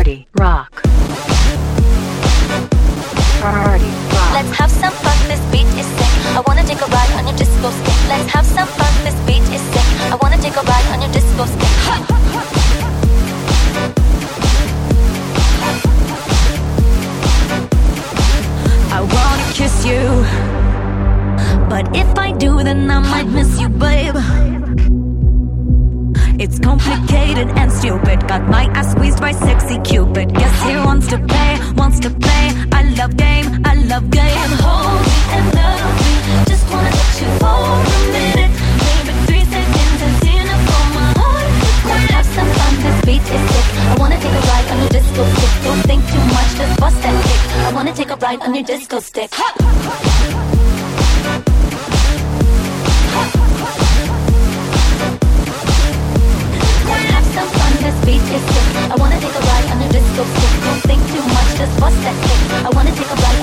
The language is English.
Party rock. Party rock. Let's have some fun, this beat is sick. I wanna take a ride on your disco stick. Let's have some fun, this beat is sick. I wanna take a ride on your disco stick. I wanna kiss you, but if I do, then I might miss you, babe. It's complicated and stupid. Got my ass squeezed by sexy Cupid. Guess he wants to play, wants to play. I love game, I love game. Hold me and love me. Just wanna touch you for a minute. Maybe 3 seconds is enough for my heart. Let's have some fun, this beat is sick. I wanna take a ride on your disco stick. Don't think too much, just bust that kick. I wanna take a ride on your disco stick. Some fun, this beat is sick. I wanna take a ride on your disco stick. Don't think too much, just bust that kick. I wanna take a ride